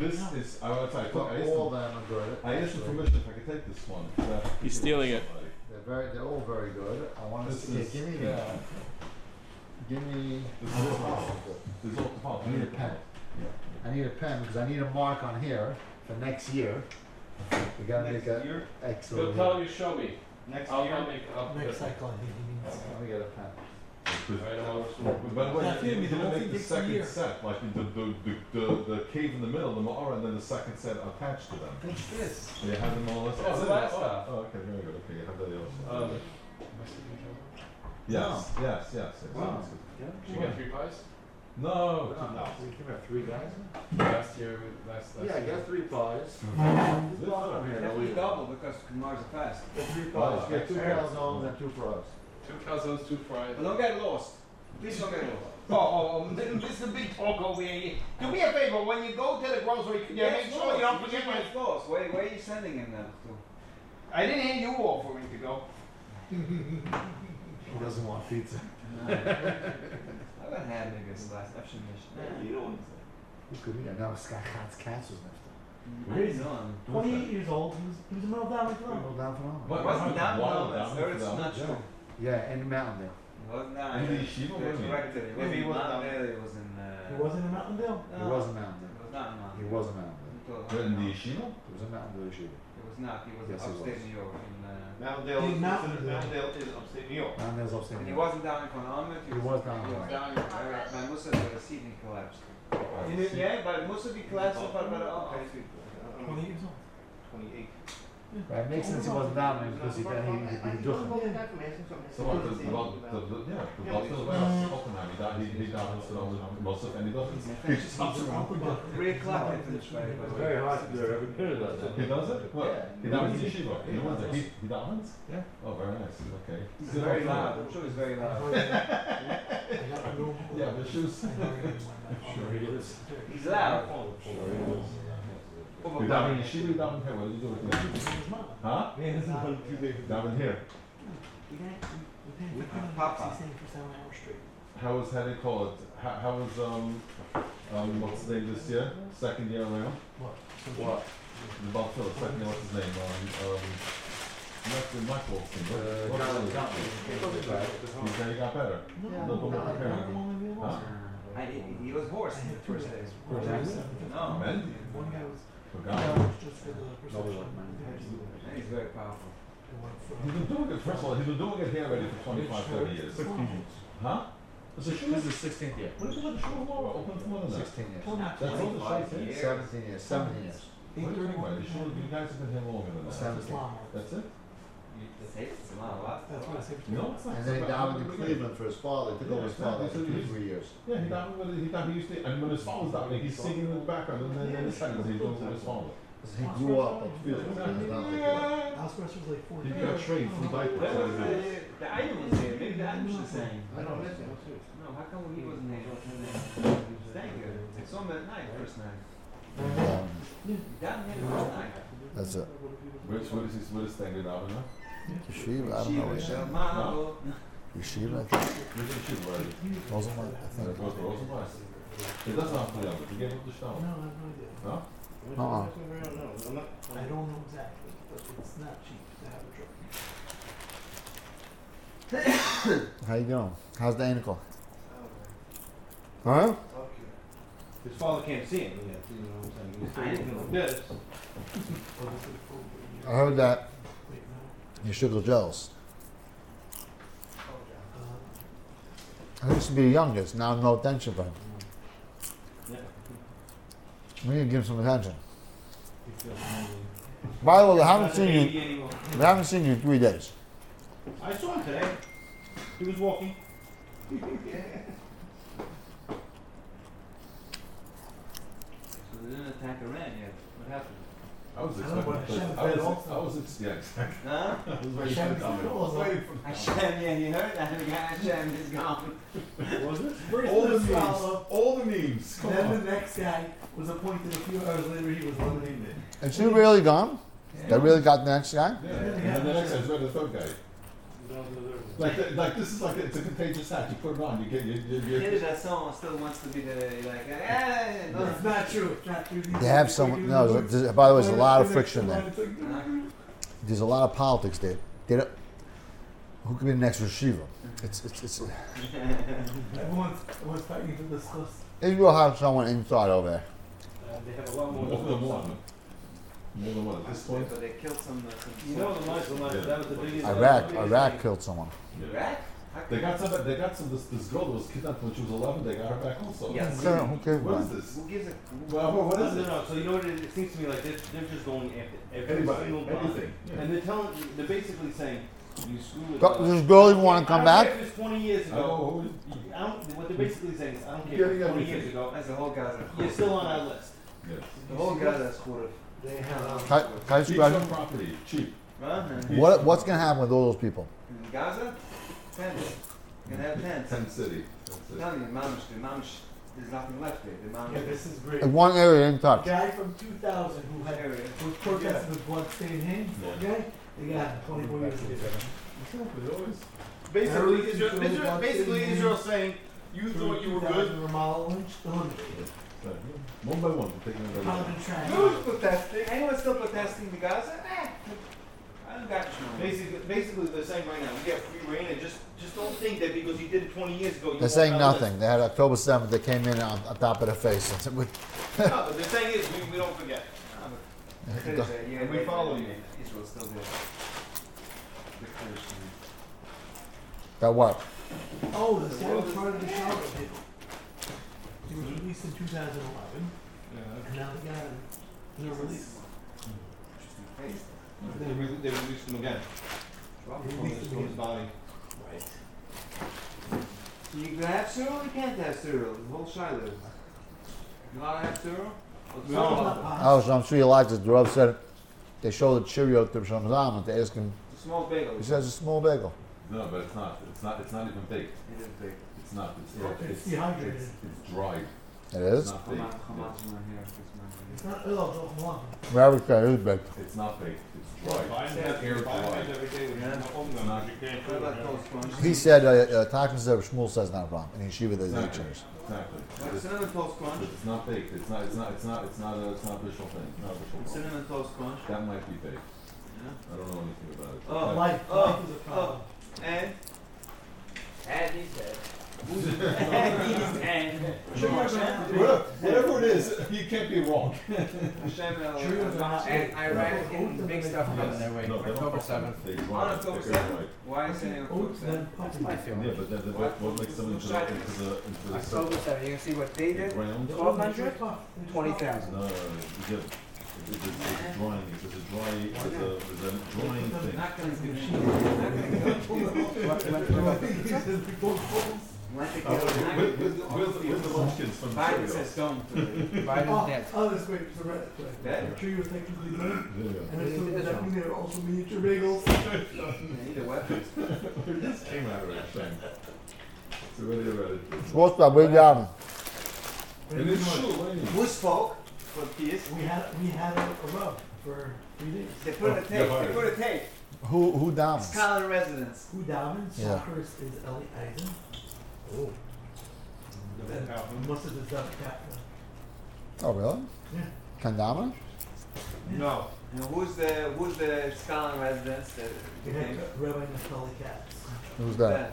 This is. I want to tell you. All them are good. I asked for permission if I could take this one. He's stealing it. They're all very good. I want to This see. is- Give me that. Give me. This is all. This is all. I need a pen. I need a pen because I need a mark on here for next year. We gotta make a He'll excellent. tell you, show me. Next I'll year. make up. Next cycle, I think he needs. Let me get a pen. Right, I'm By the way, That you thing, need the to whole make thing the takes a second year. set, like the cave in the middle, the Ma'ara, and then the second set attached to them. What's this? So you have them all. That's the last stuff. Oh, okay, very good. Okay, you have that also. Yes. Yes. Wow. You got 3 pies? No. We can have 3 guys. Last year, last Yeah, I got 3 pies. Definitely double because Mars are fast. 3 pies. Get 2 calzones and 2 fries. 2 calzones, 2 fries. But don't get lost. Please don't get lost. Mr. Big Talk over here. Do me a favor, when you go to the grocery, can you make sure you don't forget my... lost. Where are you sending him now to? I didn't hear you offering to go. He doesn't want pizza. I haven't had niggas last after mission. Who could be? Now Scott Hat's cats was next What is on? 28 years old, he was a middle down like to him. Well, down for him. What? Wasn't down Wild now, down sir. for It's them. not true. Yeah, in the mountain there. It wasn't down. In the yeshiva, They're wasn't he? corrected. It If wasn't he was down down there. It was in. He wasn't in Mountaindale? He was a mountain It there. was not in Mountain. He was a mountain there. Where, in the yeshiva? He was a mountain there, yeshiva. It was not. He was Yes, he upstate was. New York. Mountaindale In is Mountaindale. Mountaindale is upstate New York. Mountain's upstate. And he wasn't down in Konamit. He was down He in was down in. My Musa, the seating collapsed. Yeah, but Musa be collapsed. But okay. 28 years old. 28. Right, it makes sense he wasn't down there because he So what? The Buffalo Oppenheim. He down in most of, and he doesn't. He just hops around. 3 o'clock they finished by. very hard to do every period like that. He does it? What? Yeah. He down in yeshiva. He wants it. He down? Yeah. Oh, very nice. Okay. He's very loud. I'm sure he's very loud. Yeah, the shoes. Sure he is. He's loud. You down in yeshiva, you down in here. What did you do with him? Huh? Down in here. Papa. How was, how do you call it? How was, what's his name this year? Second year around? What? The Buffalo, second year, what's his name? Not Wolfson. He got better. Huh? He was hoarse in the first days. No, Men? One guy was Forgot. just for the Nobody perception. liked he's very powerful. He's been doing it, first of all, he's been doing it here already for 25, 30 years. Huh? It's a shul. This is 16th year. What is it with the shul more open for more than that? 16 years. Not That's all the 25 shul years. 17 years. 17 years. What do you mean by the shul? You guys have been here longer than that. 17. That's it? It's a lot. That's what I said. No, it's not. And then he down in Cleveland for his father. He took over his father after 2-3 years. Yeah, he down with he used to, and when his father's down there, he's singing in the background, and then in the seconds he's doing with his father. He grew up in Cleveland. House Rush was like 40. He got trained from diapers. The item was there. Maybe the item was the same. I don't know. No, how come he wasn't there? Thank you. I saw him at night, first night. Down here the first night. That's it. What is thing down there? Yeshiva, I don't know what Shiva, yeshiva. Shema, Yeshiva, I think. Where's the shul, right? Rosenberg, I That think. goes to Rosenblatt. It does not play out, but he gave up the No, stone. I have no idea. No? I don't know exactly, but it's not cheap to have a truck. How you doing? How's the ankle? Huh? His father can't see him yet. You know what I'm saying? He's still looking like this. I heard that your sugar jealous. I used to be the youngest, now no attention for him. We need to give him some attention. By the way, I haven't seen you in 3 days. I saw him today. He was walking. So they didn't attack Iran yet. What happened? I was I don't know, expecting, Hashem I fed was, also. I was, yeah, exactly. Huh? I was waiting Hashem for it. fed I was also. waiting for it. Hashem, yeah, you heard that? The guy Hashem is gone. Was it? First All the the memes. follow, All the memes. Come then on. the next guy was appointed a few hours later, he was eliminated. Is she really gone? They really got the next guy? Yeah. And then the next guy's read the third guy. Like this is like it's a contagious hat. You put it on, you get Maybe that someone still wants to be the like. No, It's not true. It's not true. They have some. No, by the way, there's a lot of friction there. Uh, There's a lot of politics there. They don't, who could be the next Rashiva? It's Everyone's fighting for this list. Israel has someone inside over there. They have a lot more. more than one. More than one at this point. But they killed some. You know the last one, that was the biggest. Iraq killed someone. Iraq? They got some this girl that was kidnapped when she was 11. They got her back also. Yes. Who cares What about is it? this? Who gives a? Well, what is No, it? no, so you know what it seems to me like they're just going after every Anybody, single bond. anything. Yeah. And they're basically saying, you screw with Does this girl even want to come I don't back? care if it's 20 years ago. Oh, What they're basically saying is, I don't care Getting if it's 20 everything. years ago. That's the whole Gaza. You're still on our list. yes. The whole Gaza quarter. They have. Can I Cheap describe some it? property, cheap. What's going to happen with all those people? In Gaza? Tents. You're gonna have tents. Tent City. That's it. Tell me, Mamish, there's nothing left there. The Yeah, Mamish. this is great. In one area in A touch. guy from 2000 who had Area. was protesting with blood-stained hands. That guy, they got him 24 years ago. Exactly, always. Basically Israel saying, you thought you were good. Ramallah Lynch, the hundred. One by one, we're taking them by one. Parliament trash. Who's protesting? Anyone still protesting the Gaza? I don't got you. Basically they're saying right now, we get free reign and just don't think that because you did it 20 years ago. They're saying nothing. They had October 7th. They came in on top of their face. No, but they're saying is we don't forget. And we follow you. Israel's still there. Dictatorship. Got what? Oh, the guy was part of the shower people. He was released in 2011, and now they got him. No release. They released him again. They From released him his again. body. Right. You can have cereal, you can't have cereal. The whole Shiloh. You allowed to have cereal? No. Oh, so I'm sure you liked it. The Rav said they showed the Cheerio to Shamzam and they asked him. It's a small bagel. He says a small bagel. No, but it's not. It's not even baked. It is big. It's not. It's dehydrated. It's dried. It It's is? not Hamas baked. one here. It's not ill, don't want it. Rav said it is baked. It's not baked. It's dried. Biden It's has air Biden dried. every day with Yeah. no problem. Not- You can't do What it, about man. toast crunch? He said, Talking to Shmuel says not a problem. And Yeshiva there's eight Exactly. chairs. Exactly. What's cinnamon toast crunch? But it's not baked. It's not a visual thing. It's not a visual problem. Cinnamon toast crunch. That might be baked. Yeah. I don't know anything about it. Oh, Life is a problem. And He said. Whatever it is, you can't be wrong. Hashem And Iraq and big stuff coming their way. No, they don't October cook them. 7th. They On dry. October They're air 7th? dried. Why is it Oats, then puppy. My feeling. Yeah, but then what makes them into the October 7th. You can see what they did. ground? 1200? 20,000. No, yeah. There's a drying. There's a drying thing. not gonna do shit. Not gonna do Where's the munchkins from Biden cereal? says don't. Biden's dead. Oh, that's great. So right. Better. The tree was technically done. Yeah. And it's still that there are also miniature bagels. Need a weapon. It just came out of that thing. It's already ready. What's that? Where down? And it's true, ain't it? Who spoke for peace? We had a rub for 3 days. They put a tape. They put a tape. Who down? Scotland residents. Who Dalvin? Yeah. Soccer is Ellie Eisen. Oh. Then Mustard is the captain. Oh, really? Yeah. Kandama? No. And who's the Scotland residents that We became had Rabbi Naftali Katz. Who's that?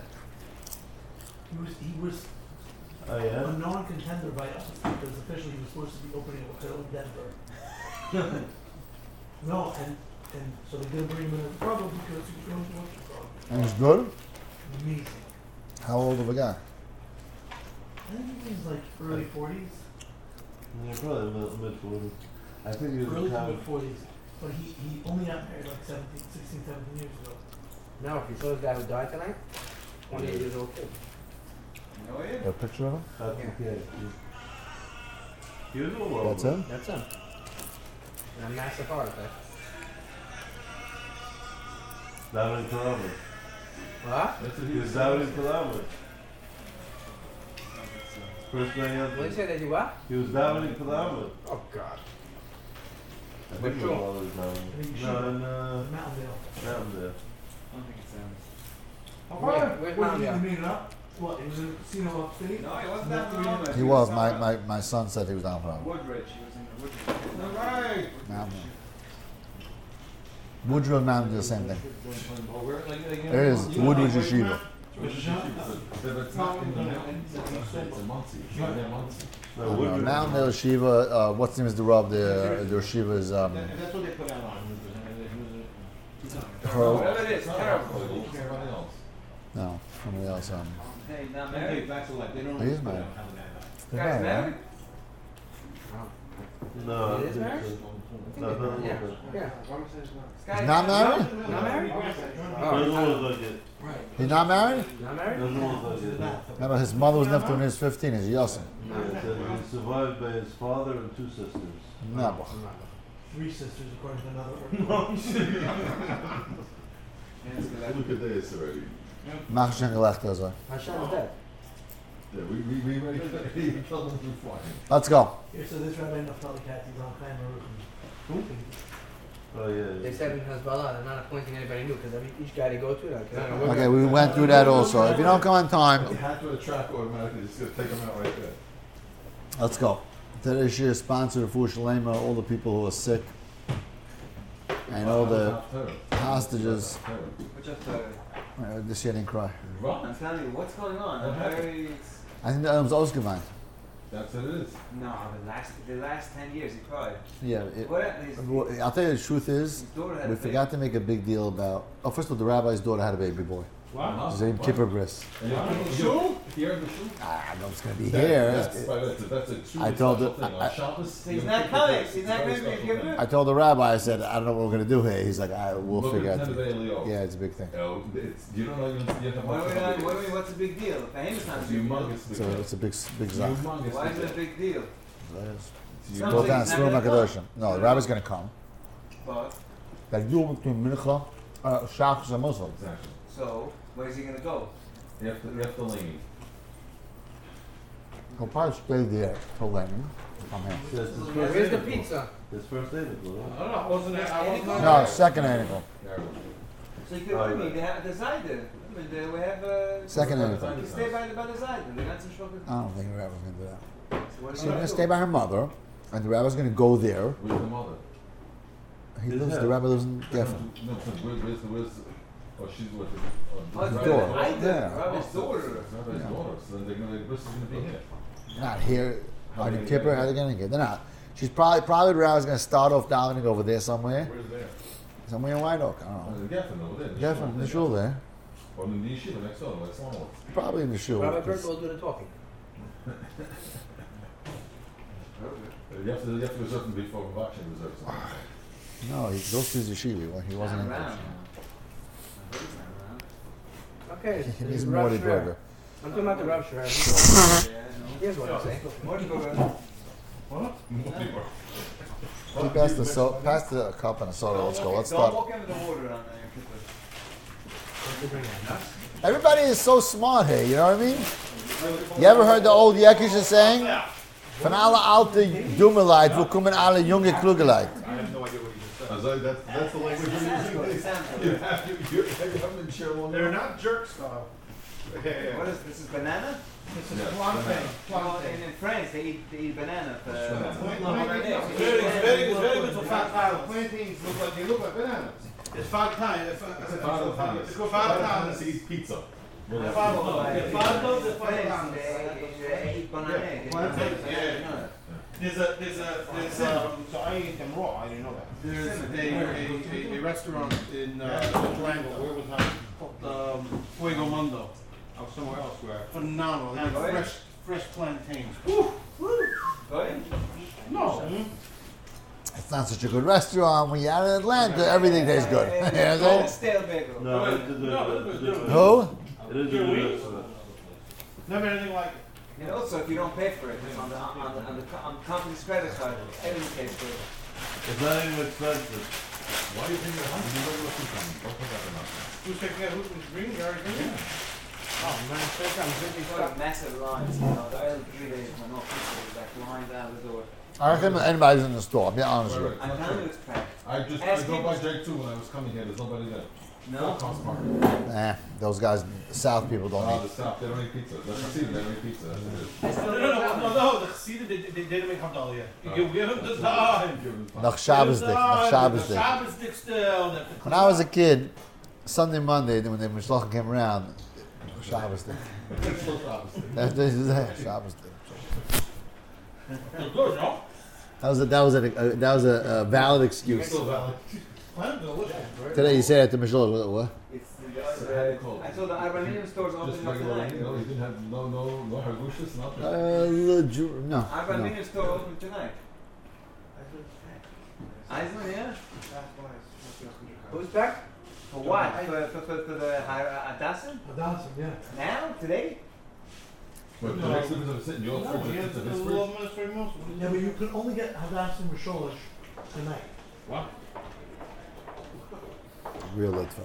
He was Oh a non-contender by us because officially he was supposed to be opening a hotel in Denver. No, and so they didn't bring him in as a problem because he was going to watch the problem. And he's good? Amazing. How old of a guy? I think he was like early 40s, Yeah, probably mid-40s. I think he was early to kind mid 40s. But he only got married like 16, 17 years ago. No, if you saw this guy who died tonight, 28 years old kid. Oh yeah. Got a picture of him? That's Yeah. the kid. He was a little older. That's him? That's him. And a massive heart attack. Down in Columbus. What? That's what He was down in Columbus. First day What did you up. say that you what? He was down in Columbus. Oh, God. I Which think it was one? all the time. I think he No, should. in Mountaindale. Mountaindale. I don't think it's Where's What, Mom, you yeah? made it up? What, it was in a casino upstate? No, he wasn't down in Rome. He was. My son said he was down for Woodridge. He was in the Woodridge. Alright. Mountain. Woodrow and Mountain do the same thing. It is. Woodridge Yeshiva. But it's not in the mountains, it's in Muncie. It's not in Muncie. No, Woodruff. Mountain Hill Yeshiva. What's the name is the Rob? The Yeshiva is That's what they put out on. Whatever it is, terrible. Everybody else. no somebody else. Hey, not They married. back to like, they don't. He is married. Guy's married? No, He is married? No, no, Yeah. no. Yeah. This guy's He's not married. Not married? There's no one like it. He's not married. Not married? There's no one like it. Remember, his mother was left when he was 15. He's a Yosem. Yeah, it said he's survived by his father and 2 sisters. No. 3 sisters according to another article. Look at this already. Machshen gelegt also. Hashem is dead. Yeah, we already killed him through flying. Let's go. Here, so this Rabbi Naftali Katz is on Chaim Aruch. Oh, yeah. They said in Hezbollah they're not appointing anybody new because each guy they go to, like, I don't know. Okay, we went through that also. If you don't come on You time, have to attract automatically, it's gonna take them out right there. let's go. Today's year sponsored for Shalema, all the people who are sick, and all the hostages. Which is This year didn't cry. I'm telling you, what's going on? I'm very. I think that was ausgeweint. That's what it is. No, the last 10 years he cried. Yeah. What happened? Well, I'll tell you the truth is, His daughter had we a forgot to make a big deal about. Oh, first of all, the rabbi's daughter had a baby boy. Wow. His name Kippur Bris. And you here in the shul? I know it's gonna be here. That's a true I told special her- thing. On Shabbos, He's Yom not Kippur, coming. it's He's a not very going to be special thing. given. I told the rabbi, I said, I don't know what we're gonna do here. He's like, we'll Look figure at out. Tenevei Eliyahu. Yeah, it's a big thing. You know, you don't know you have What's the big deal? For him, it's not a It's big deal. humongous. So it's a big zach. Humongous. Why is it a big deal? It's Something Go down, he's not Srum gonna HaKadoshim. No, the rabbi's gonna come. But, Like you between Mincha, Shachos and Muslim. Exactly. so, where's he going to go? You have to lean. He'll probably stay there till then. Come here. That's his first Where's the Einikul. pizza? His first Einikul, I huh? don't know, wasn't it? I wasn't. No, second article. So you could, Oh, I mean, yeah. they have the Zayde. I mean, we have Second You article. can stay by the Zayde. They're not so sure. I don't think the rabbi's gonna do that. So what She's are you gonna going stay by her mother, and the rabbi's gonna go there. Where's the mother? He His lives. house. The rabbi lives in Geffen. No, where's oh, she's with Oh, the it's daughter. Zayde. Yeah. Rabbi's daughter. Rabbi's daughter. So then they're gonna, the bris is gonna be here. Not here. How On they Yom gonna Kippur, get how it? they gonna get? They're not. She's probably the rabbi's gonna start off davening over there somewhere. Where's there? Somewhere in White Oak. I don't know. In Geffen over there. Geffen, in the shul there. Or in the yeshiva next door, like Sloan. Probably in the shul. Rabbi Berg will do the talking. You have to reserve them before watching reserve something. No, he goes to his yeshiva. Well, he wasn't in Not there. around. He's not around. Okay. He needs Rav Morty Shrer. Burger. I'm talking about the Rav Shrer. Yeah, Here's what I say. no. Morty Burger. He passed the cup and a soda. Let's go. Let's Don't start. walk into the water on Kippur. Everybody is so smart here. You know what I mean? You ever heard the old Yekish saying? Van alle alte Dummeleit, wo kommen alle junge Klugeleit? I have no idea what he just said. That's the language It sounds good. It sounds good. you haven't been sure long They're enough. not jerks, though. Yeah. What is this? Is banana? This is Yeah, plantain. banana. Well, in France they eat banana. For, It's very good for fat pilots. Plantains look like bananas. It's fat time. It's called fat time. He eats pizza. They eat banana. So I ate them raw. I didn't know that. There's a restaurant in Durango. Where was that? Fuego Mundo. Or somewhere else where phenomenal. They have fresh plantains. No. It's not such a good restaurant. When you're out in Atlanta, everything tastes good. You know what I'm saying? Stale bagel. No, it's a Who? It is a good restaurant. Never anything like it. And also, if you don't pay for it, it's on the company's credit card. Everything pays for it. It's not even expensive. Why do you think you're hungry? You don't look too hungry. Don't put that in there. Who's taking that? Who's green? You already green? Oh man, first time drinking It's got massive lines. You know, the early 3 days when no people like lined out the door. I reckon anybody's in the store. I'll be honest with you. I'm telling you, it's packed. I Ask drove by him. Jake too when I was coming here. There's nobody there. No. Nah, those guys, South people don't Oh, eat. the South, they don't eat pizza. That's the they don't eat pizza. That's what it is. I still No, the Chassidim, they didn't make Havdalah yet. You give them the time. Nach Shabbos dick, nach Shabbos dick. Shabbos dick still. When I was a kid, Sunday, Monday, when the Mishloach came around, Shabbos dick. That's Shabbos dick. They're good, no? That was a valid excuse. Still valid. Well, delicious. Today you say that to Mishloach, what? I saw the Arbaninian stores Just opening up regular, tonight. you know, you didn't have no hargushas, nothing. No. Arbaninian store open tonight. Eisman, yeah? Who's back? For what? For the Hadassah? Hadassah, yeah. Now? Today? But the next difference of sitting, your No, fridge he is has a a fridge. little ministry most. Yeah, but you can only get Hadassah and Risholish tonight. What? Real mitzvah.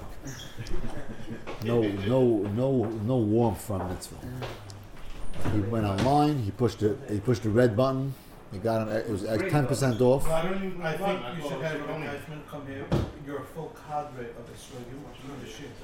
No warmth from mitzvah. He went online. He pushed the red button. He got it. It was 10% off. I think you should have Ronnie Eichmann come here. You're a full cadre of Israel. You know the shit.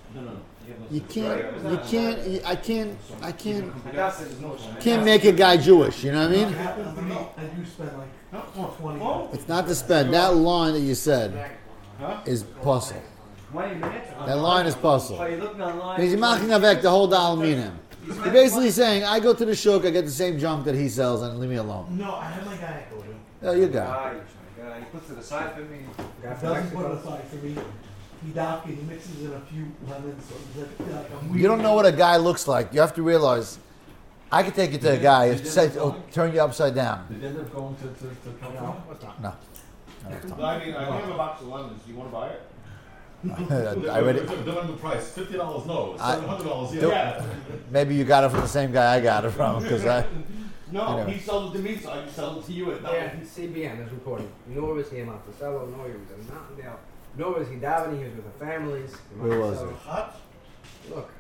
I can't Hadassah is no can't make a guy Jewish. You know what I It mean? happens to me, I do spend like 20 minutes. It's not to spend. That line that you said is puzzle. 20 minutes? That line is puzzle. Oh, you're looking online? He's maching avek the whole dollar minim. You're basically saying, I go to the shuk, I get the same junk that he sells, and leave me alone. No, I have my guy go to. Oh, you got Ah, he puts it aside for me. He doesn't put it aside for me. He mixes in a few lemons. So like it. You don't know what a guy looks like. You have to realize, I could take you to a guy and say, turn you upside down. Did you end up going to California? No. I don't have time. I mean, I have a box of lemons. You want to buy it? I already, Don't the price. $50 no. $700 Don't- yeah. maybe you got it from the same guy I got it from, because No, Anyway. he sold it to me, so I can sell it to you at that. Yeah, CBN is reporting. Nor was he in Monticello, nor he was in Mountaindale, nor was he davening. He was with the families. in Where was Monticello. Hot? Look,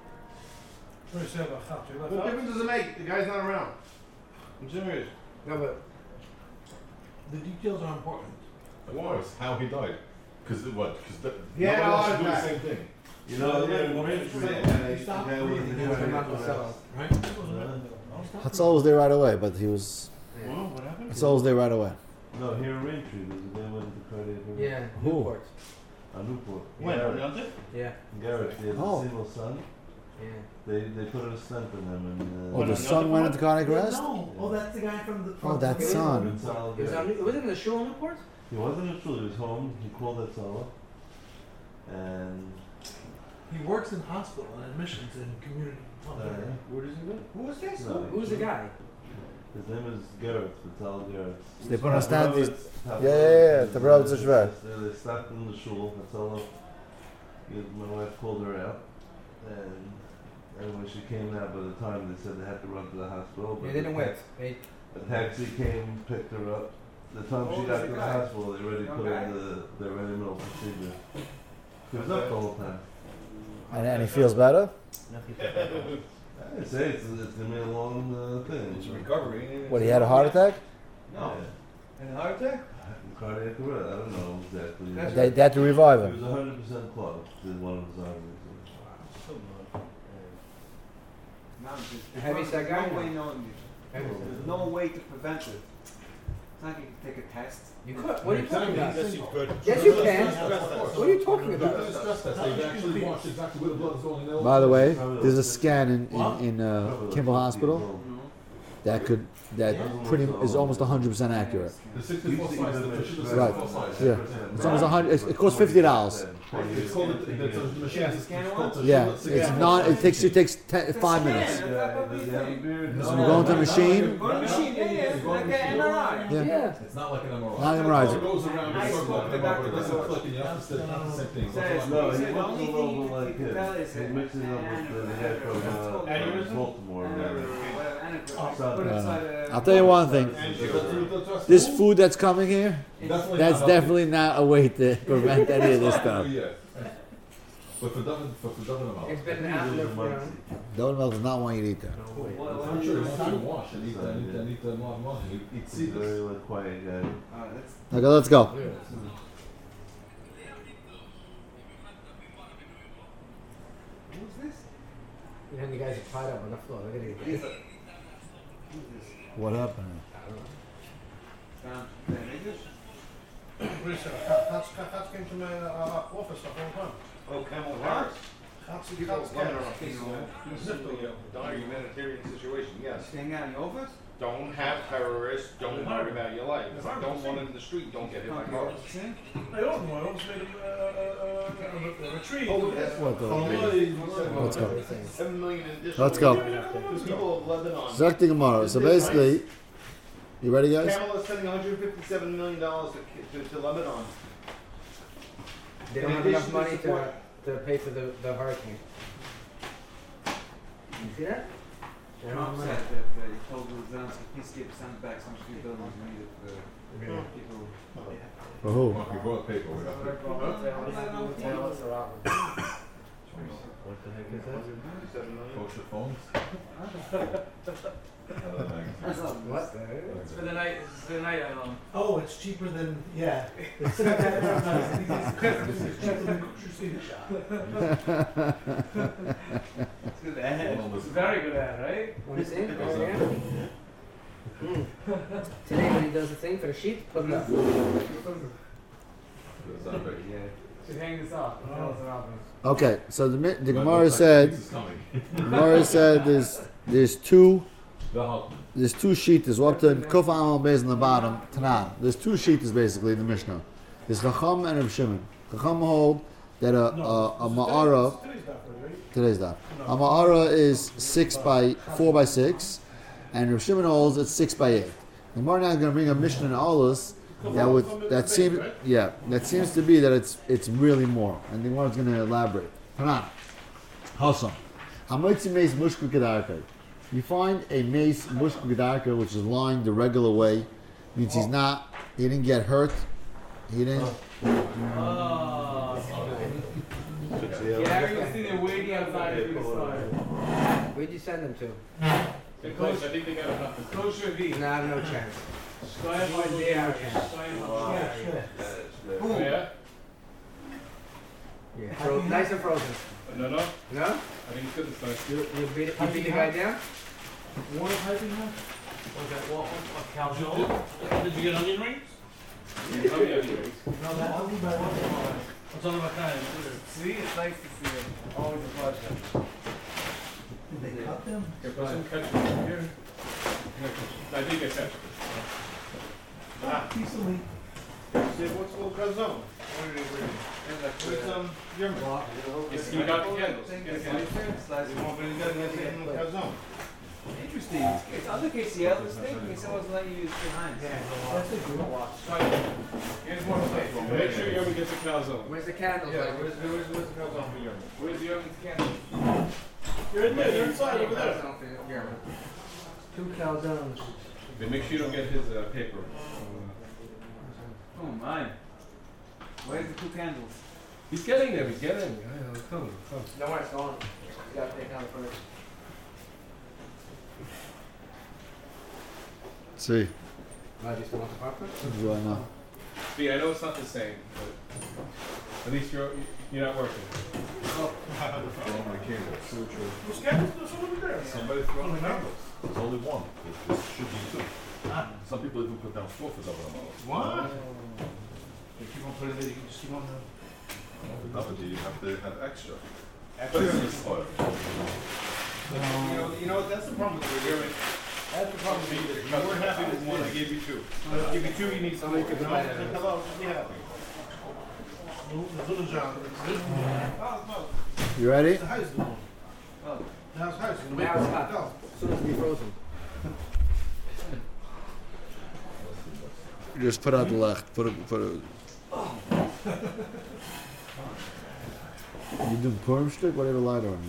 What difference does it make? The guy's not around. I'm serious. no, but The details are important. Of course, how he died. Because what? Because Yeah, nobody else should do the I- same thing. You know, they're in Main Street, and He stopped they were breathing. he was in Monticello. Right? Hatzal was there right away, but he was, Yeah. What happened? Hatzal was there right away. No, here in Main Street, there's a guy went to cardiac arrest. Yeah, Who? Newport. Newport. When? Garrett. Announced it? Yeah, Garrett, he had Oh. a single son. yeah. They put a stent in him and. Oh, the son went into cardiac arrest? No. Oh, that's the guy from the. Oh, that son. It was on, it was in the shul in Newport? He wasn't in school, he was home, he called that Salah. And He works in hospital and admissions in community. Where does he live? Who was this? No, Who's the guy? his name is Garrett, Vital Garrett. They put on a stand, His these- brother- yeah, the brother is schwer. They stopped him in the shul, Vital. My wife called her out. And when she came out, by the time they said they had to run to the hospital. but They didn't wait. They, A taxi came, picked her up. The time she got to the hospital, they already put in the ready-middle procedure. He was up the whole time. And he feels better? I say it's gonna be a long thing. It's a recovery. What, he had a heart attack? No. And a heart attack? Cardiac arrest. I don't know exactly. They had to revive He him. was 100% clogged. Did one of his arteries. Have you said guy? No way, no. Have you said- There's no way to prevent it. It's not like you can take a test. You could. What are you talking about? Yes, you could. Yes, you can. What are you talking about? They actually watched exactly where the blood is going. They all- By the way, there's a scan in Kimball Hospital that pretty is almost 100% accurate. The 64 size, the Toshiba 64 Right. size. Yeah. It's almost 100. It costs $50. It's called the machine. It's called Toshiba Yeah, 64. it's not. It takes 5 minutes. Yeah, does he have a beard? So you go into the machine. Go to the machine, yeah, like an MRI. Yeah. It's not like an MRI. Not an MRI. So it goes around I in a circle spoke like to an MRI, but Dr. it doesn't Bezos. click and you have to step on the same thing. Says- No, he He said, looks a only little thing bit like you can tell him. is He mixes it up with the guy from Aneurysm? Baltimore. I'll tell you one thing. This food that's coming here, that's definitely not a way to prevent any of this stuff. But for Dublin about. It's been out there for Donald does not want you to eat that. I'm sure it's time to wash and eat the mom and eat He's a very seeds. like, quiet guy. Okay, let's go. floor. Look at it. What happened? Down to the English. Katz came to my office the whole time. Oh, Camel Harris. Katz People Katz love it came. this is a dire humanitarian situation, yes. Staying out in the office? Don't have terrorists, don't worry about your life. Don't run in the street, don't get hit by cars. I don't know. I almost made a retreat. Oh, yes. What the? Let's go. 7 million additional. Let's go. There's people of Lebanon. Zak the Gemara. So basically, you ready, guys? Camel is sending $157 million to Lebanon. They don't In have addition enough money to support- to pay for the hurricane. You see that? They don't have Trump money. said that he told Zelensky, please keep sending back some street buildings we needed for people. For who? We brought paper. We got paper. What the heck is that? 7 million. Kosher phones. What? It's for the night. It's for the night island. Oh, it's cheaper than It's cheaper than Crusader shop. It's good ad. It's a very good ad, right? Want to see? Today when he does the thing for the sheet, put it up. Should hang this up. Tell us what happens. Okay, so the Gemara said there's two sheetas. We're up to Kuf Amal Beis on the bottom. Tanan. There's two sheetas basically in the Mishnah. There's Chacham and Reb Shimon. Chacham hold that a ma'ara. Today's daf. A ma'ara is 4 by 6, and Reb Shimon holds it's 6 by 8. The Gemara now is going to bring a Mishnah in Aulus that seems to be that it's really more, and the Gemara is going to elaborate. Tanan. Hasam. Hamoitzi meis mushku kedarkei. You find a mace mushku kedarkei which is lying the regular way, means he didn't get hurt, he didn't. Gary was sitting there waiting outside for the start. Where'd you send them to? The coach, I think they got enough. The coach should be. No, I have no chance. Yeah? Yeah. Nice and frozen. No? No? I think it's good this time. You beat the guy down? Water piping now? Was that what Cal Jones? Did you get onion rings? Oh, yeah. No, that only by one. What's on my time? See, it's nice to see it. Always a pleasure. Did they cut them? Put some ketchup here. I think I said. Piece of meat. What's little calzone? Where's Yerman? You got the candles. Calzone. Interesting. It's other KCL, this thing, KCL wasn't letting you use your hands. That's a good one. Here's one plate. Make sure Yerman gets a calzone. Where's the candles? Yeah, where's the calzone for Yerman? Where's the Yerman's candle? You're in there, you're inside over there. 2 calzones. Then make sure you don't get his paper. Oh my. Where's the 2 candles? He's getting there. Come. Don't worry, it's gone. You gotta take out first. See, Why, do you still want the popcorn? what do I know? See, I know it's not the same, but at least you're not working. Throwing the candles. Who's candles? There's someone there. Somebody throwing the candles. There's only one. There should be 2. Some people even put down 4 for double amount. What? If you want to put it there, you can just keep on the... Double D, you have to have extra. Extra. Oil. You know what, that's the problem with the Yerman. That's the problem with you. You weren't happy with one, I gave you 2. I give you 2, you need 4. Somebody could No, divide it. hello, just be happy. Little John. You ready? The highest one. Oh. Now it's highest. Now it's hot. As soon as it be frozen. Just put out the left. Put it. You doing Purim stick? Whatever light on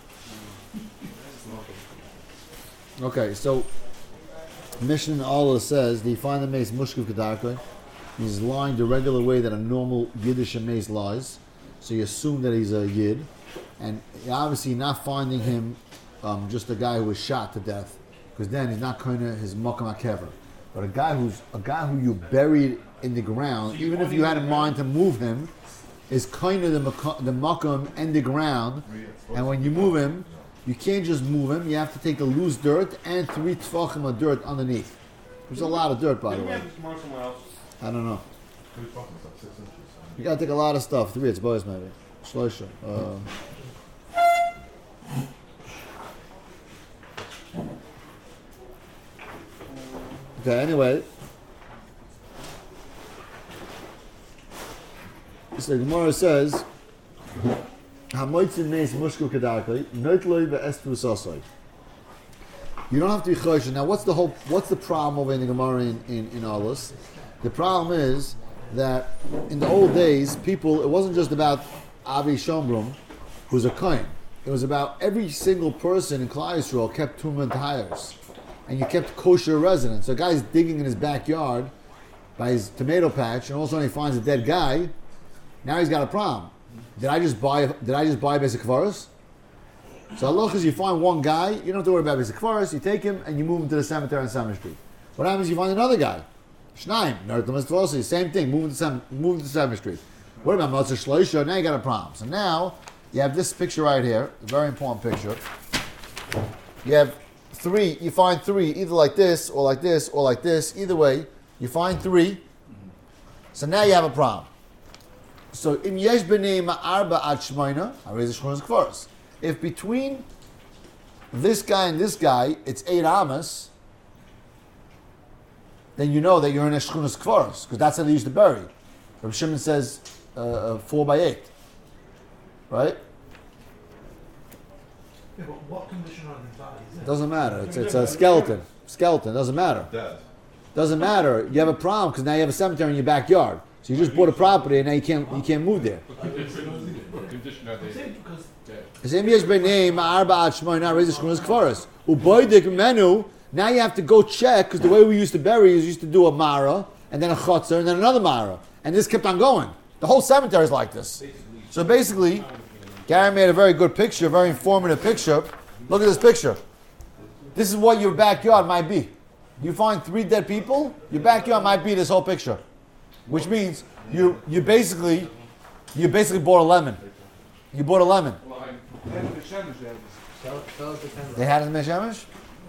you. Okay, so Mishnah Allah says that you find the mace mushkiv kedarkei. He's lying the regular way that a normal Yiddish mace lies. So you assume that he's a Yid, and you're obviously not finding him just a guy who was shot to death, because then he's not kind of his makam hakever. But a guy who you buried in the ground, even if you had in mind to move him, is kind of the makam and the ground. And when you move him, you can't just move him. You have to take the loose dirt and 3 tefachim of dirt underneath. There's a lot of dirt, by the Didn't we way. have this tomorrow somewhere else? I don't know. Three tefachim is like 6 inches. You gotta take a lot of stuff. 3, it's boys maybe. Shloisha. Okay, anyway. So the Gemara says, "Hamoitzin meis mushku kedarkei, noitloi ve'estu sasoi." You don't have to be chosh. Now, what's the problem over in the Gemara in Alus? The problem is that in the old days, it wasn't just about Avi Shomrum, who's a kohen. It was about every single person in Klal Yisrael kept tumah tires, and you kept kosher residents. So a guy's digging in his backyard by his tomato patch, and all of a sudden he finds a dead guy. Now he's got a problem. Did I just buy basic kvaros? So Allah, because you find one guy, you don't have to worry about basic kvaros. You take him and you move him to the cemetery on Summer Street. What happens if you find another guy? Shnaim, same thing. Move him to Summer Street. What about Motzah Shloisha? Now you got a problem. So now you have this picture right here, a very important picture. You have 3. You find 3 either like this or like this or like this. Either way, you find 3. So now you have a problem. So im yesh b'nei ma'arba ad shmoina, harei zeh shchunas kvaros. If between this guy and this guy it's 8 amas, then you know that you're in a shchunas kvaros because that's how they used to bury. Rabbi Shimon says 4 by 8, right? Yeah, but what condition are these bodies in? Doesn't matter. It's a skeleton. Skeleton doesn't matter. Dead. Doesn't matter. You have a problem because now you have a cemetery in your backyard. So you just bought a property and now you can't move there. What condition are they? Because now you have to go check because the way we used to bury is used to do a mara and then a chotzer and then another mara, and this kept on going. The whole cemetery is like this. So basically, Gary made a very good picture, very informative picture. Look at this picture. This is what your backyard might be. You find 3 dead people, your backyard might be this whole picture, which means you basically bought a lemon. You bought a lemon. They had it in Meshamish?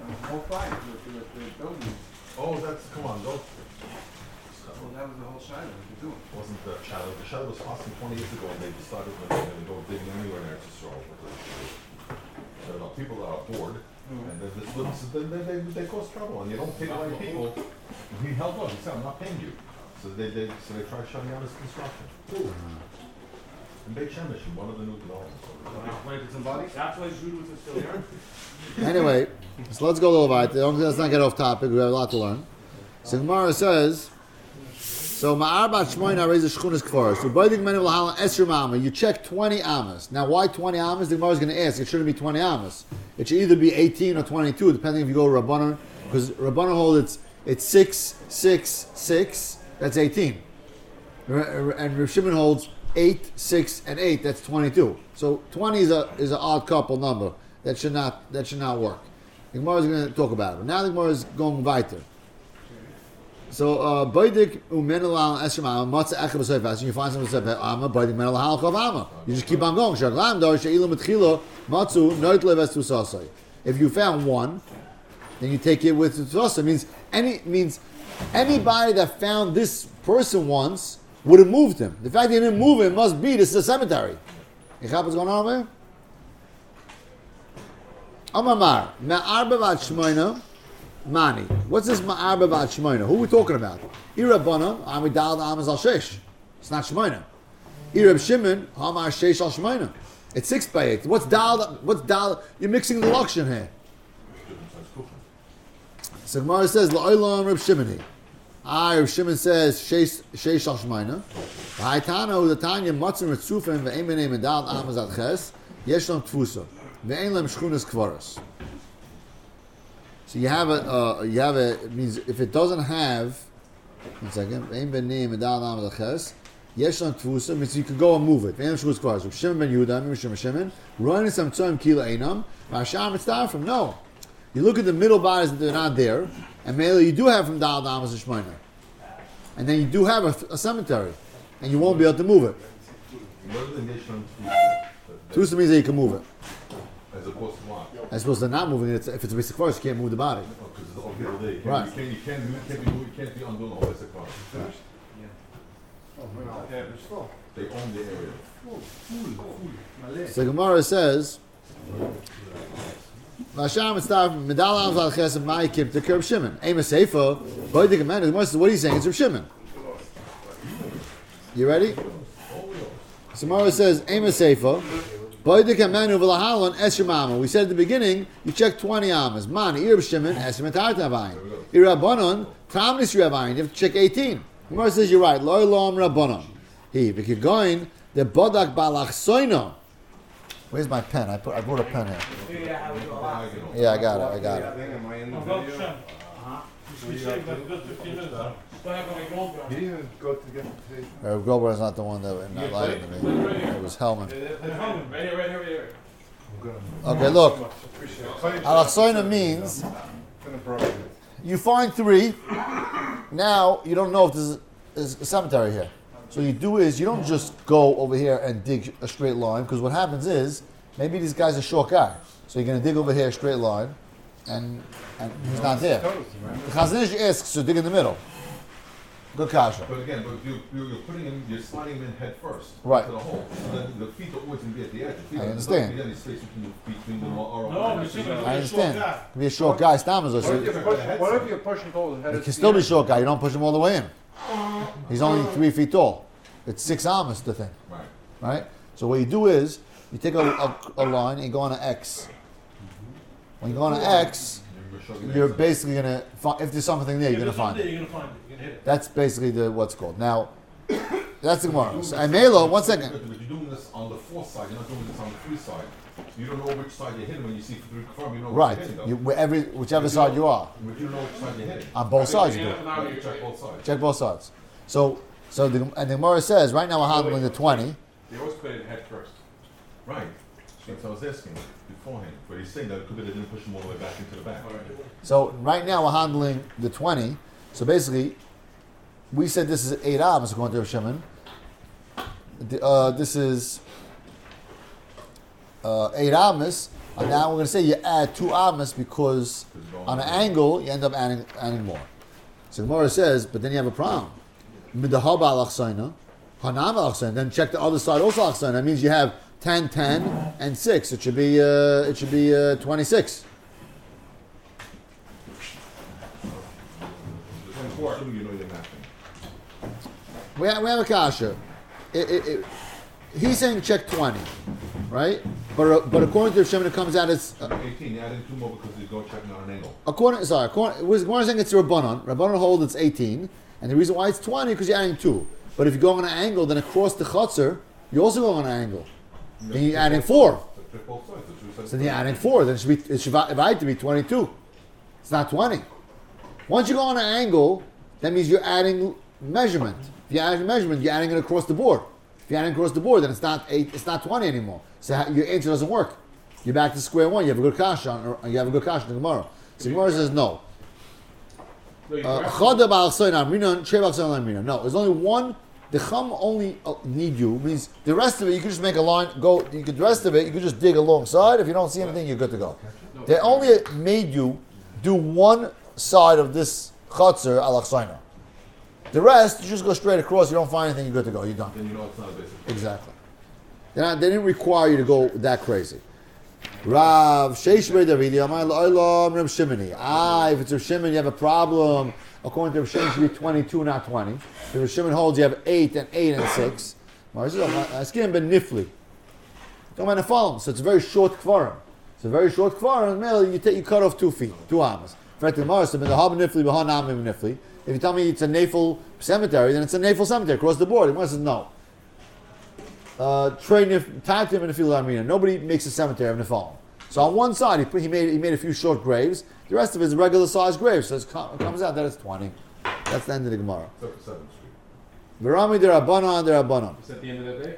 Oh, come on, don't. Well, that was the whole Shiloh. Wasn't the shadow? The shadow was passing 20 years ago, and they decided that they were going to go digging anywhere in Eretz Yisrael. So people are bored, and they cause trouble, and you don't pay the right people. And he held up. He said, "I'm not paying you." So they tried shutting down his construction. In Beit Shemesh, in one of the new developments. Planted some bodies? That's why Judas is still here? Anyway, so let's go a little bit. Let's not get off topic. We have a lot to learn. So Gemara says, so ma'arba shmoina raises shchunas kfaros. So b'oidik menu l'halan esher ma'ama. You check 20 amas. Now, why 20 amas? The Gemara is going to ask. It shouldn't be 20 amas. It should either be 18 or 22, depending if you go to Rabbanan, because Rabbanan hold it's 6, 6, 6. That's 18, and Rav Shimon holds 8, 6, and 8. That's 22. So 20 is an odd couple number. That should not work. The Gemara is going to talk about it. But now the Gemara is going weiter. So Baidik umenelal esrama matza echad b'seifas. You find something that says ama Baidik menelal halchav ama. You just keep on going. Shaglam dar she'ilu mitchila matzu noitle vestu sasai. If you found one, then you take it with the sasai. Means anybody that found this person once would have moved him. The fact they didn't move him must be this is a cemetery. You know what's going on over here? Amar me'arba vat shmoina mani. What's this ma'arba vat shmoina? Who are we talking about? Irabana amidal amaz al shesh. It's not shmoina. Irab Shimon hamar shesh al shmoina. It's 6 by 8. What's dal? You're mixing the luxon here. So Gemara says la'olam Reb Shimoni. Reb Shimon says sheish al shmoina. Ha'itano the Tanya matzim ritzufim ve'emenem medal amaz al ches yeshlam tfusa ve'en lem shchunas kvaros. So you have it means if it doesn't have, 1 second, ve'en benem medal amaz al ches yeshlam tfusa means you can go and move it. Ve'en shchunas kvaros. Reb Shimon ben Yehuda, Shimon, running some tzom kila einam. V'asham mitzvah from no. You look at the middle bodies that they're not there, and mainly you do have from Dal Damas and Shmoina. And then you do have a cemetery, and you won't be able to move it. Tusa means that you can move it. As opposed to what? As opposed to not moving it. If it's a basic forest, you can't move the body. Because it's all here all day. You Right. You can't be undoing the whole basic part. They own the area. So Gemara says, Vasham Mitzvah Medal Am Zal Chesed Ma'akim to Reb Shimon. Ema Seifa, Boy the Gemara. The Gemara says, what are you saying? It's Reb Shimon. You ready? So Gemara says, Ema Seifa, Boy the Gemara V'Lahalon Esher Mama. We said at the beginning, you check 20 amas. Man, Reb Shimon Esher Metar Tavayin. Rabbanon Tamnis Rabbayin. You have to check 18. Gemara says you're right. Lo Elam Rabbanon. If you're going, the Bodak Balach Soino. Where's my pen? I brought a pen here. Yeah, I got it. Am I in the video? We saved that good 15 minutes, huh? He didn't go to get the tape. Grober is not the one that lied to me. It was Hellman. Right here. Okay, look. Alach Soino means you find 3. Now you don't know if there's a cemetery here. So you do is you don't just go over here and dig a straight line, because what happens is maybe this guy's a short guy. So you're going to dig over here a straight line, and he's not there. The Chazon Ish asks to dig in the middle. Good kasha. But again, you're putting him, you're sliding him in head first. Right. To the hole. So then the feet are always going to be at the edge. The feet I understand. There's not space between them or No, but you're I understand. It can be a short guy. Stammer. What if you're pushing towards the head? He can still be a short guy. You don't push him all the way in. He's only 3 feet tall. It's 6 amas, the thing. Right. Right? So what you do is, you take a line and you go on an X. When you go on an X, you're basically going to, if there's something there, you're going to find it. You're going to find it. You're going to hit it. That's basically what's called. Now, that's the Gemara. So, Amelo, 1 second. But you're doing this on the 4th side, you're not doing this on the 3 side. You don't know which side you're hitting when you see through the farm, you know Right. which you're hitting. Whichever side you are. But you don't know which side you're hitting. On both sides you do. Right, you check both sides. Check both sides. So the Gemara says, right now we're handling the 20. They always put it head first. Right. That's what I was asking beforehand. But he's saying that it could be they didn't push him all the way back into the back. So right now we're handling the 20. So basically, we said this is 8 amas according to Rav Shimon. This is 8 amas. And now we're going to say you add 2 amas because on an angle you end up adding more. So Gemara says, but then you have a problem. Then check the other side also alach. That means you have 10, 10, and 6. It should be 26. Assuming you know your mapping. We have a kasha. He's saying check 20, right? But according to Shimon, it comes out as 18, you added 2 more because you go checking on an angle. According saying it's Rabbanon. Rabbanon hold it's 18, and the reason why it's 20 because you're adding 2. But if you go on an angle, then across the chutzner, you also go on an angle. Then you're adding 4. Check both sides. So then you're adding 4. Then it should divide to be 22. It's not 20. Once you go on an angle, that means you're adding measurement. If you're adding measurement, you're adding it across the board. If you're adding across the board, then it's not 8. It's not 20 anymore. So your answer doesn't work. You're back to square one. You have a good kasha on. You have a good kasha tomorrow. So Gemara says no. No, there's only one. The chum only need you means the rest of it you can just make a line. Go. You could the rest of it you could just dig alongside. If you don't see anything, you're good to go. They only made you do one side of this chutzner alach soina. The rest you just go straight across. You don't find anything, you're good to go. You're done. Then you know it's not a basic. Exactly. They didn't require you to go that crazy. Rav Sheish Davidi Amar La'olam Rav Shimoni. If it's Rav Shimon, you have a problem. According to Rav Shimon, it should be 22, not 20. If Rav Shimon holds, you have 8 and 6. Askin ben Nifli. Don't mind the following. So it's a very short kvarim. It's a very short kvarim. You cut off 2 feet, 2 amas. If you tell me it's a nafel cemetery, then it's a nafel cemetery across the board. He says no. Nobody makes a cemetery of Nefal. So on one side, he made a few short graves. The rest of it is regular sized graves. So it comes out that it's 20. That's the end of the Gemara. Except for 7th Street. Virami derabanan derabanan. Is that the end of the day?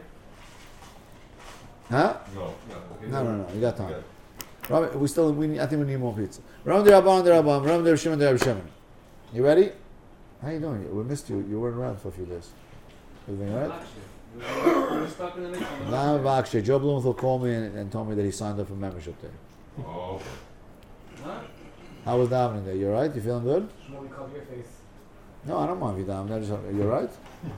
Huh? No. Okay. No. You got time. Rami, I think we need more pizza. Virami derabanan derabanan. Virami derabshimon derabshimon. You ready? How you doing? We missed you. You weren't around for a few days. Everything all right? You were stuck in the mix. Lama Bakshay. Joe Blumenthal called me and told me that he signed up for membership there. Oh, okay. Huh? How was davening there? You alright? You feeling good? Shmuley, cover your face. No, I don't mind if you daven. You alright?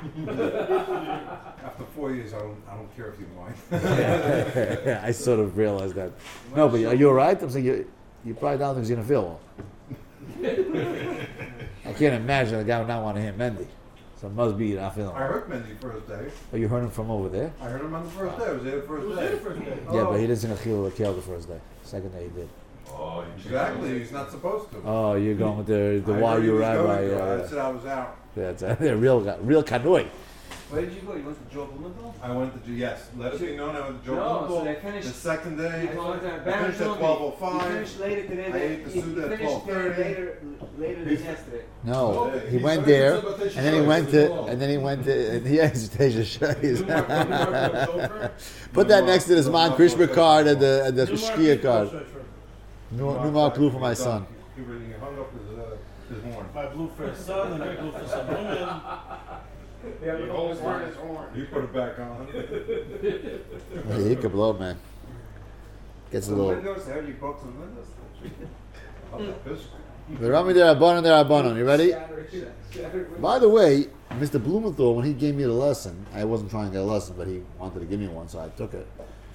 After 4 years, I don't care if you mind. I sort of realized that. No, but are you alright? I'm saying you probably don't think he's gonna feel well. I can't imagine a guy would not want to hear Mendy. So it must be not feeling I well. heard Mendy first day. Oh, you heard him from over there? I heard him on the first day. I was there the first day. Yeah, but he didn't sing a Chil Lakel the first day. Second day he did. Oh, you Exactly. He's not supposed to. Oh, you're going with the I Why heard he You was Rabbi. going to. I said I was out. That's a real kanoi. Where did you go? You went to Joe Blumenthal? I went to yes. Let it be known I went to Joe No, so Blumenthal. they finished. The second day, I told them, I Baron finished at told me, 12:05. You finished later today. I ate the Suda at finished 12:30. later than yesterday. No, Okay. he He went started there, with Shabbat and then he Shai went as to, well. and then he went to, and he has Teja Shais. Newmark- Put that next to the Zman Krishma Newmark- card and the Newmark Shkia Blue card. Shirt for- Newmark Blue for my son. He really hung up his horn. My blue for his son, and I blue for some women. Yeah, you always wearing his horn. You put it back on. Hey, he could blow, man. Gets a Some little. windows, I heard you broke some windows. The Rami there, Abanon. You ready? By the way, Mr. Blumenthal, when he gave me the lesson, I wasn't trying to get a lesson, but he wanted to give me one, so I took it.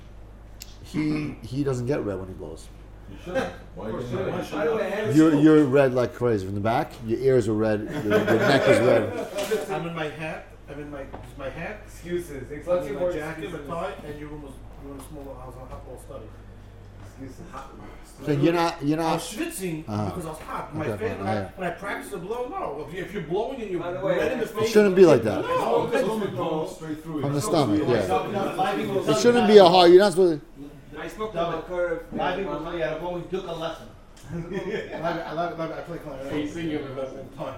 He doesn't get red when he blows. You shouldn't. Why you getting red? By the way, I had a You're red like crazy from the back. Your ears are red. Your neck is red. I'm in my hat. I'm in my hat. Excuses. I'm in my jacket, my tie, and your room was a small house on hot wall study. Excuses. So you're not. I was schwitzing because I was hot. My Okay, face, fine, yeah. when I practice the blow, no. If you're blowing and you're By the way, red in the it It face, shouldn't be like that. no. Going straight through From it. the stomach, yeah. No, It shouldn't be a hard. You're not supposed to. I spoke to the curve. I took a lesson. I play clarinet. Hey, sing it with us.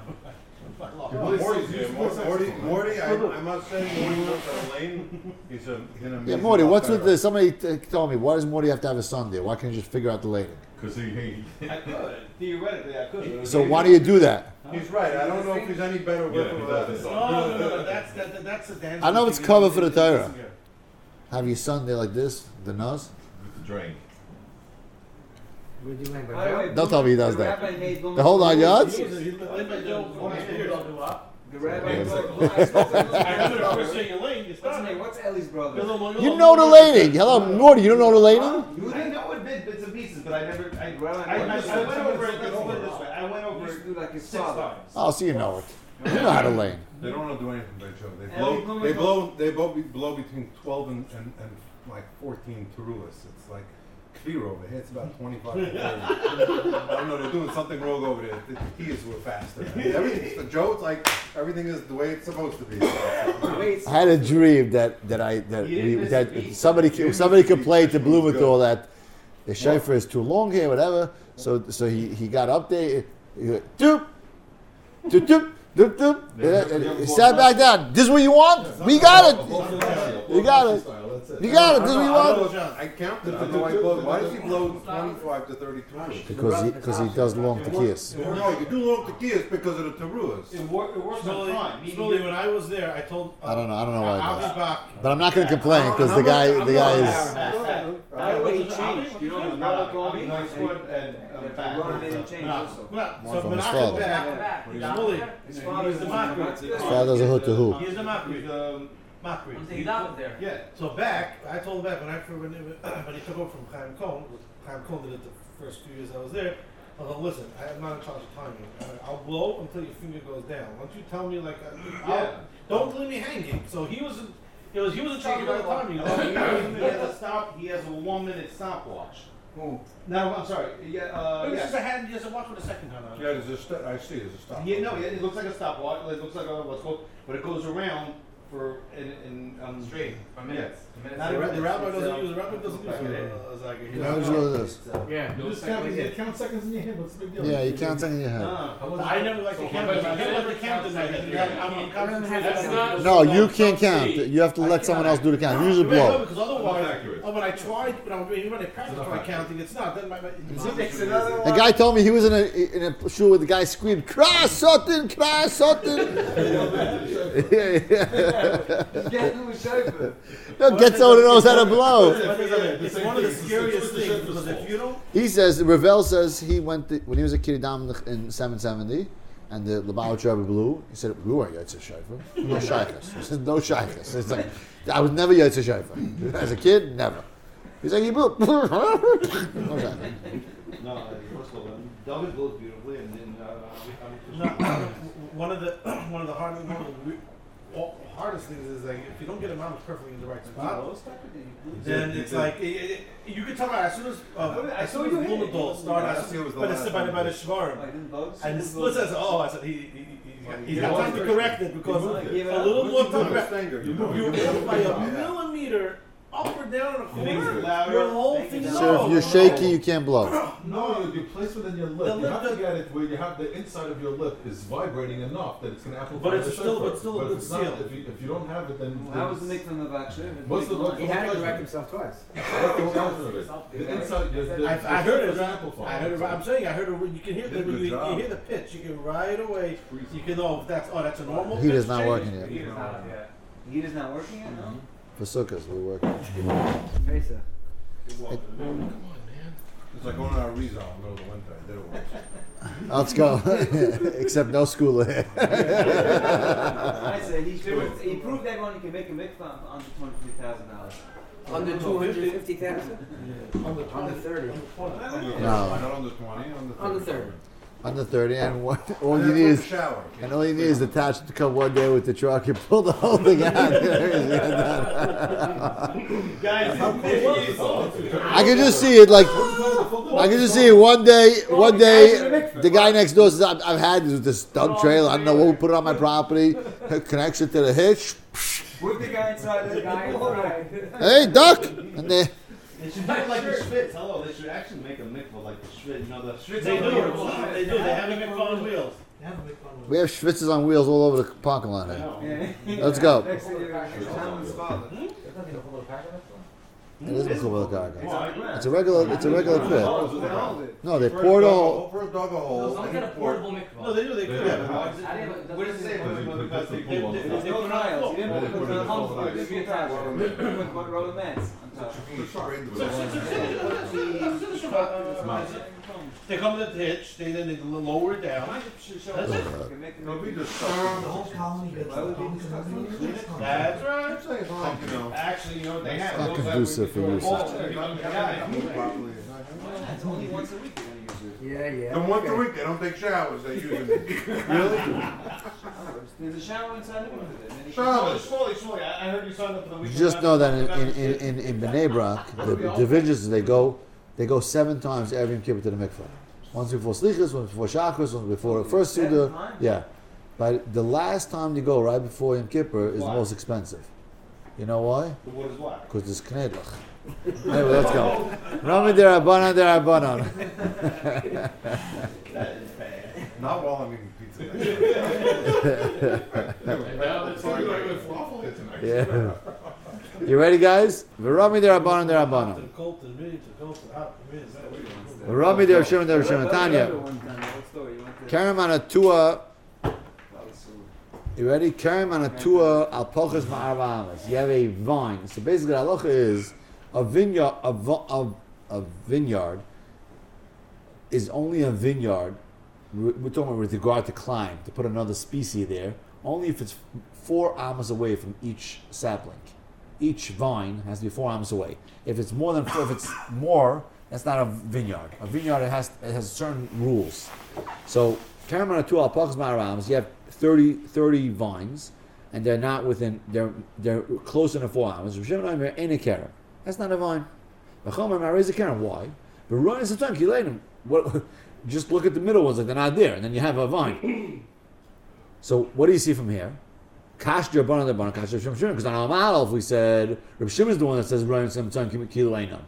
Morty, I must say, Morty looks at Lane. He's an amazing. Yeah, Morty. What's with umpire. this? Somebody told me. Why does Morty have to have a son there? Why can't you just figure out the lating? Because he I could. Theoretically, I could. So why do you do that? He's right. I don't know if he's any better with Yeah, or he without does. his son. No. That's a dance. I know it's cover for the Torah. Have your son there like this, the nose? with the drain. Where'd you land? By the way, Don't tell me he does the that. rabbi made The whole 9 yards? He lived by Joe. The rabbi Yeah, told I spoke to I remember the Ellie's first thing you laid, you What's his name? started. What's Ellie's brother? You know the lating. Hello, Morty. You don't know the lating? You I didn't? know it bits and pieces, but I never. I Rabbi went Moses over it. said Let's put it something. this way. I went He over used it to do like his 6 father. times. Oh, so you know it. You know how to lane. They don't know do anything by Joe. Ellie Blumenthal. They blow between 12 and like 14 terulas. It's like clear over here. It's about 25 to 30. I don't know. They're doing something wrong over there. The keys were faster. Everything for Joe, it's like everything is the way it's supposed to be. I had a dream that somebody complained to Blumenthal that the shofar is too long here, whatever. So he got up there. He went, doop, doop, doop, doop, doop. And he sat back down. This is what you want? We got it. You got it. You got it. This is what you want. I counted. I don't know why he blows. Why does he blow 25 to 30 terulas? Because he does long tekias. No, you do long tekias because of the terulas. It works on time. Slowly, when I was there, I told. I don't know why he I'll does. be back. But I'm not going to complain because the guy is. By the way, he changed. You know his brother told me? Nice one and That the brother made him change also. So from when his I father. come back, Slowly, His father's he's the the Makri. His father's a hood to who? He's the Makri. Makri. Yeah. So back, I told him back when he took over from Chaim Cohn. Chaim Cohn did it the first 2 years I was there. I was like, listen, I'm not in charge of timing. I'll blow until your finger goes down. Once you tell me, like, don't leave me hanging. So he was in charge of the timing. He has a stop. He has a 1 minute stopwatch. Who? No, I'm sorry. Yeah. This is a hand. He has a watch for the second time. Yeah, there's a I see. There's a stop. Yeah, no, it looks like a stopwatch. It looks like a what's called, but it goes around for Straight. For minutes. Not The minutes, rabbi it's, doesn't use a Zagir. How would you know this? Yeah. You just count seconds in your hand. What's the big deal? Yeah, you can't say in your head. I never like to count. I never like to count in my head. I'm concentrating. That's not- No, you can't count. You have to let someone else do the count. Usually blow. Because otherwise, Accurate. Oh, when I tried, when I practiced by counting, it's not. Then Takes another The one. guy told me he was in a shul where the guy screamed, "Kras Satan, Kras Satan." Get who is shofar. No, get someone who knows how to blow. It's one of the scariest things because if you don't. He says, Ravel says he went when he was a kid in 770, and the Lubavitch Rebbe blew. He said, "We weren't Yotze Shofar. No shaykhs." He said, "No shaykhs." It's like I was never Yotze Shofar as a kid. Never. He's like, he blew. No shaykhs. No, first of all, David blows beautifully, and then One of the hardest things is like if you don't get a mouth perfectly in the right spot, then it's like you can tell as soon as Blumenthal started, but it's by the Shvarim, and Split says, "Oh, I said he's got time to correct it because a little more time. You're by a millimeter up or down in a corner, your whole thing is So if you're shaky, you can't blow. No, you place within your lip. You have to get it where you have the inside of your lip is vibrating enough that it's going to amplify. But it's the still- shofar. but still a But good if it's not, seal. if you don't have it, then How was the mix on the back shirt? What's the He had to correct himself twice. That's the function of it. The inside, I heard it. is amplified. I heard it. I'm saying I heard it. You can hear Did a good you job. hear the pitch. You can right away. You can know if that's a normal. Heat is pitch not change. working yet. Heat is not, yeah. Heat is not working yet, no? For sukkahs, we're working. Mesa. It's like going to Arizal in the middle of the winter. I did it once. Let's go. Except no school here. I said he proved everyone he can make a mikvah for under $23,000. Under 250,000? Under 30. No. Not under 20, Under 30. Under 30, and all you need is shower. and all you need is attached to come one day with the truck. You pull the whole thing out. I can just see it like I can just see it one day. The guy next door says, "I've had this dump trailer. I don't know what we put it on my property. Connects it to the hitch. With the guy inside the guy inside. Hey, duck!" And they, They should do it like the Schwitz. Hello, they should actually make a mikvah like the Schwitz. You know, the Schwitz. They do. They do. They have a mikvah on wheels. we have schwitzes on wheels all over the parking lot here. Let's go. Next thing you're going to Talmud's father. It is a Chuvah Karka. Well, It's a regular pit. No, they Pour poured a all. dog a hole. Don't get a portable mikvah. No, they do. They could have. What does it say? There's no trials. You didn't put the hump, there's no trials. Put rubber mats on top. They come to the hitch. Then they lower it down. That's right. Actually, you know, they have. Not conducive for usage. It's only once a week they're going to use it. Yeah. Then once a week they don't take showers. They use it. Really? There's a shower inside the window. Showers. Slowly. I heard you signed up for the You weekend. just know that in Bnei Brak, the divisions they go 7 times every Yom Kippur to the mikvah. Once before Slichas, once before Shachris, once before the first Suda. Yeah. But the last time you go right before Yom Kippur is the most expensive. You know why? What is what? Because it's knedlach. Anyway, let's go. Rami derabanan. That is bad. Not while I'm eating pizza. Yeah. You ready, guys? Rami derabanan. Rami der Tanya. Karam on a tua. You ready? Karam on a tua al pochas ma'arva amas. You have a vine. So basically, the halacha is a vineyard. A vineyard is only a vineyard. We're talking about with regard to climb, to put another species there. Only if it's 4 amas away from each sapling. Each vine has to be 4 amas away. If it's more than 4, if it's more, that's not a vineyard. A vineyard it has certain rules. So Karamana tu al pachas ma'arams, you have 30 vines, and they're not within. They're closer than 4 amas. That's not a vine. Why? What? Just look at the middle ones, like they're not there, and then you have a vine. So what do you see from here? Kash Rabbanan Rabbanan Kash Rav Shimon, because on Al Ma'alef we said Rav Shimon is the one that says Ryan Samson Kilainam,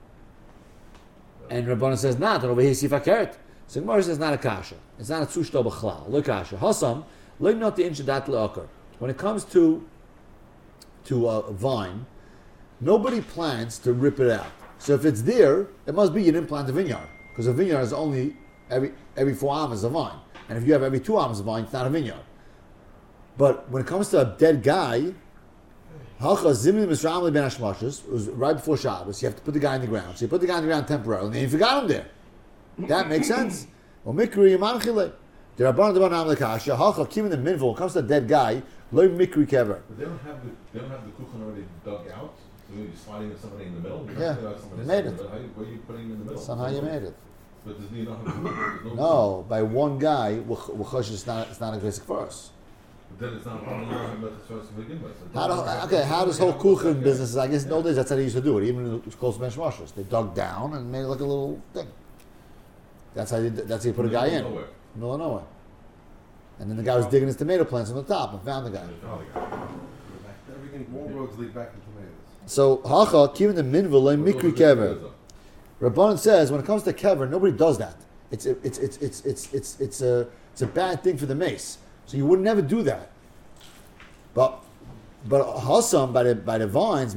and Rabbanan says not. And over here Sifa Keret. So Gemara says not a kasha. It's not a tzushto b'chlal. Look kasha. Hasam look not the inch that le'akar. When it comes to a vine, nobody plants to rip it out. So if it's there, it must be you didn't plant a vineyard. Because a vineyard is only every 4 amas a vine. And if you have every 2 amas a vine, it's not a vineyard. But when it comes to a dead guy, Halcha Zimni Misramli Ben Hashmashos, it was right before Shabbos, you have to put the guy in the ground. So you put the guy in the ground temporarily, and you forgot him there. That makes sense. Well, Mikri Yamanchile. The Rabban Daban Am Lekasha, Halcha Kim in the minvul, when it comes to a dead guy, Lo Mikri Kever. But they don't have the kuchen already dug out. So you're sliding somebody in the middle. Yeah, you made it. Why are you putting him in the middle? Somehow you made it. But does he not have kuchen? No, by one guy, it's not a basic for us. But then it's not a problem to begin with. How does whole kuchen business? I guess in those days that's how they used to do it. Even it was close to benchmashers. They dug down and made it like a little thing. That's how you put a guy in. Middle of nowhere. And then the guy was digging his tomato plants on the top and found the guy. Everything, all roads lead back to tomatoes. So hacha kivin the minvul le mikri kever. Rabbanan says when it comes to kever, nobody does that. It's a bad thing for the mace. So you would never do that. But Hassam by the vines,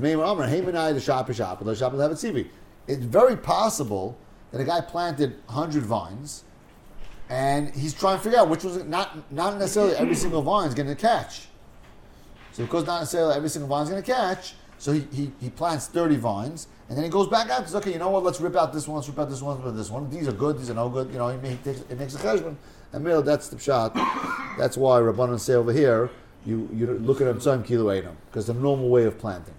it's very possible that a guy planted 100 vines and he's trying to figure out which was not necessarily every single vine is going to catch. So because not necessarily every single vine is going to catch, so he plants 30 vines and then he goes back out and says, okay, you know what, let's rip out this one, let's rip out this one, let's rip out this one. These are good, these are no good. You know, he makes a cheshbon. And Mil, that's the pshat. That's why Rabbanan say over here, you look at them some kilo edim, because the normal way of planting.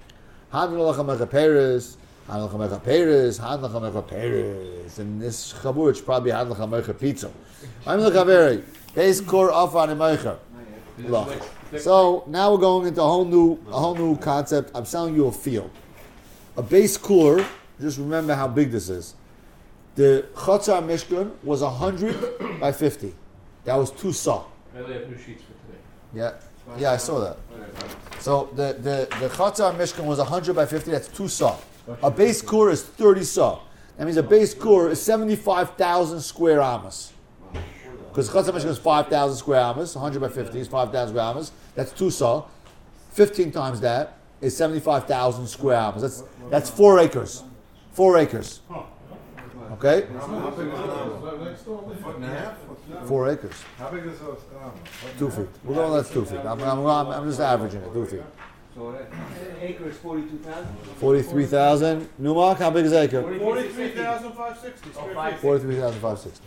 And this chabur, it's probably had l'chamecha pizza. I'm l'chaveri. Base kor afan emecher. So now we're going into a whole new concept. I'm selling you a field. A base cooler. Just remember how big this is. The Chatzar Mishkan was 100 by 50. That was 2 saw. I have new sheets for today. Yeah, I saw that. So the Chatzar Mishkan was 100 by 50. That's 2 saw. A base cooler is 30 saw. That means a base cooler is 75,000 square amas. Because Chatzar Mishkan is 5,000 square amas. 100 by 50 is 5,000 square amas. That's 2 saw. 15 times that is 75,000 square amas. That's 4 acres. 4 acres. Okay? How big is it? Foot and a half? 4 acres. How big is those? 2 feet. We're going that's 2 feet. I'm just averaging it. 2 feet. So an acre is 42,000? 43,000. Numark, how big is acre? 43,560 square feet. 43,560.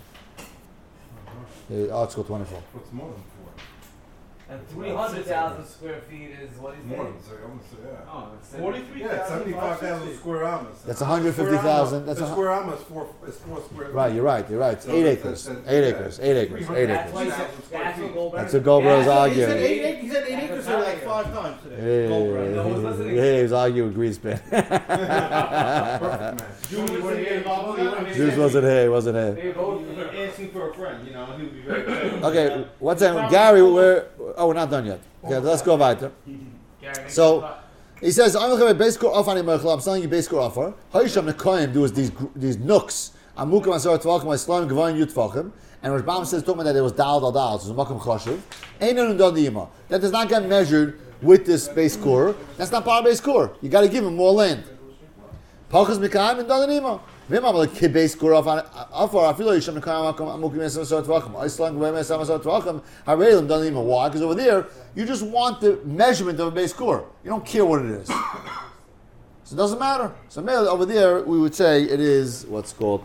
Article 24. What's more than 4? And 300,000 square feet is what is More it? than 6. I want to say, yeah. Oh, it's 75,000 square amas. That's 150,000. That's a square amma is 4 square. Right, you're right. It's So 8 that's- acres. that's- 8 yeah. acres. 8 acres. 8 That's acres. why that's what Goldberg. That's what Goldberg's He arguing. said 8 acres are like 5 times today. Goldberg. No one's listening. Yeah, he was arguing with Greenspan. Perfect match. Jules wasn't here involved with that? Juice wasn't here. He wasn't here. They both Asking for a friend, you know, he would be very excited. Okay, what's that? Gary, we're not done yet. Okay, let's go weiter. So he says, I'm selling you base core offer. Haysham the Kohen do is these nooks. Amukim asar tvachim Islam gavayin yutvachim. And Rashbam says talking about that it was dal. So it's a makom choshev. Ain't none done the ima. That does not get measured with this base core. That's not part of base core. You got to give him more land. Pachas mikayim and done the ima. Base core offer. I feel like Yisham the Kohen amukim asar tvachim Islam gavayin asar tvachim. Hareilim done the ima. Why? Because over there you just want the measurement of a base core. You don't care what it is. So it doesn't matter. So over there, we would say it is what's called